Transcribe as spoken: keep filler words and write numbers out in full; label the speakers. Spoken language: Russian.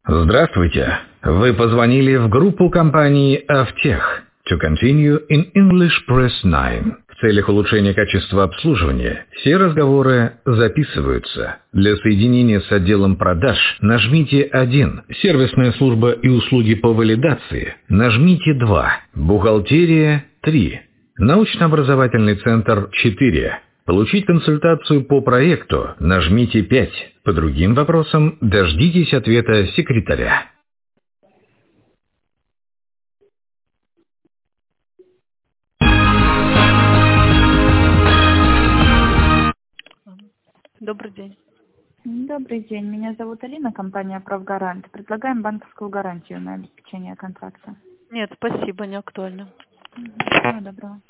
Speaker 1: Здравствуйте. Вы позвонили в группу компании «Автех». To continue in English, press nine. В целях улучшения качества обслуживания все разговоры записываются. Для соединения с отделом продаж нажмите один. Сервисная служба и услуги по валидации нажмите два. Бухгалтерия три. Научно-образовательный центр четыре. Получить консультацию по проекту нажмите пять. По другим вопросам дождитесь ответа секретаря.
Speaker 2: Добрый день.
Speaker 3: Добрый день. Меня зовут Алина, компания «Правгарант». Предлагаем банковскую гарантию на обеспечение контракта.
Speaker 2: Нет, спасибо, не актуально.
Speaker 3: Всего доброго.